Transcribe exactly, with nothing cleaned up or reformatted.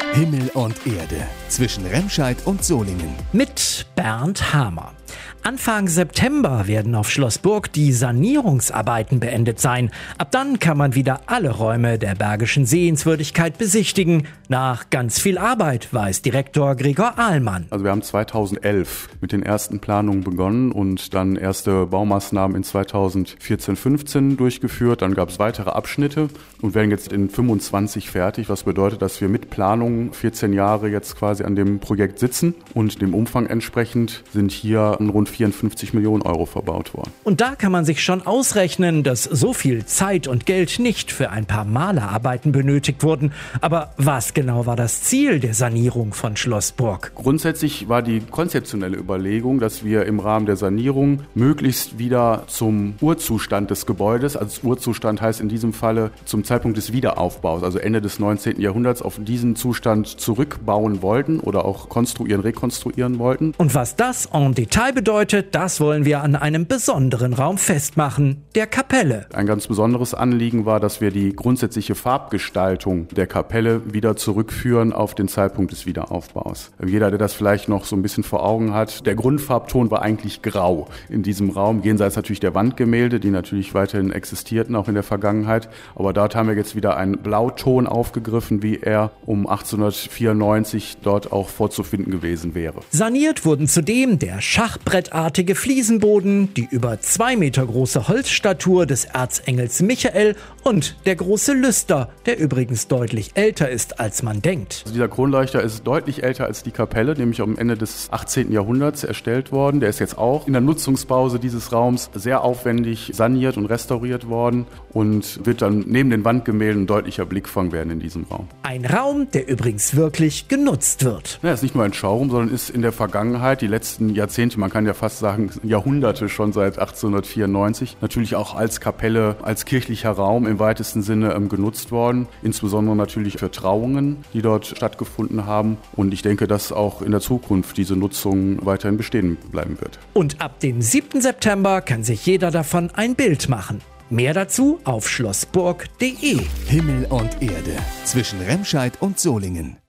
Himmel und Erde zwischen Remscheid und Solingen. Mit Bernd Hamer. Anfang September werden auf Schloss Burg die Sanierungsarbeiten beendet sein. Ab dann kann man wieder alle Räume der Bergischen Sehenswürdigkeit besichtigen. Nach ganz viel Arbeit, weiß Direktor Gregor Ahlmann. Also wir haben zweitausendelf mit den ersten Planungen begonnen und dann erste Baumaßnahmen in zweitausendvierzehn fünfzehn durchgeführt. Dann gab es weitere Abschnitte und werden jetzt in fünfundzwanzig fertig, was bedeutet, dass wir mit Planung vierzehn Jahre jetzt quasi an dem Projekt sitzen und dem Umfang entsprechend sind hier rund vierundfünfzig Millionen Euro verbaut worden. Und da kann man sich schon ausrechnen, dass so viel Zeit und Geld nicht für ein paar Malerarbeiten benötigt wurden. Aber was genau war das Ziel der Sanierung von Schloss Burg? Grundsätzlich war die konzeptionelle Überlegung, dass wir im Rahmen der Sanierung möglichst wieder zum Urzustand des Gebäudes, also Urzustand heißt in diesem Falle zum Zeitpunkt des Wiederaufbaus, also Ende des neunzehnten Jahrhunderts, auf diesen Zustand zurückbauen wollten oder auch konstruieren, rekonstruieren wollten. Und was das en Detail bedeutet, das wollen wir an einem besonderen Raum festmachen, der Kapelle. Ein ganz besonderes Anliegen war, dass wir die grundsätzliche Farbgestaltung der Kapelle wieder zurückführen auf den Zeitpunkt des Wiederaufbaus. Jeder, der das vielleicht noch so ein bisschen vor Augen hat, der Grundfarbton war eigentlich grau in diesem Raum, jenseits natürlich der Wandgemälde, die natürlich weiterhin existierten, auch in der Vergangenheit. Aber dort haben wir jetzt wieder einen Blauton aufgegriffen, wie er um achtzehnhundertvierundneunzig dort auch vorzufinden gewesen wäre. Saniert wurden zudem der Schachbrett artige Fliesenboden, die über zwei Meter große Holzstatue des Erzengels Michael und der große Lüster, der übrigens deutlich älter ist, als man denkt. Also dieser Kronleuchter ist deutlich älter als die Kapelle, nämlich am Ende des achtzehnten Jahrhunderts erstellt worden. Der ist jetzt auch in der Nutzungspause dieses Raums sehr aufwendig saniert und restauriert worden und wird dann neben den Wandgemälden ein deutlicher Blickfang werden in diesem Raum. Ein Raum, der übrigens wirklich genutzt wird. Ja, ist nicht nur ein Schauraum, sondern ist in der Vergangenheit, die letzten Jahrzehnte, man kann ja fast sagen Jahrhunderte schon seit achtzehnhundertvierundneunzig, natürlich auch als Kapelle, als kirchlicher Raum im weitesten Sinne ähm, genutzt worden. Insbesondere natürlich für Trauungen, die dort stattgefunden haben. Und ich denke, dass auch in der Zukunft diese Nutzung weiterhin bestehen bleiben wird. Und ab dem siebten September kann sich jeder davon ein Bild machen. Mehr dazu auf schlossburg punkt de. Himmel und Erde zwischen Remscheid und Solingen.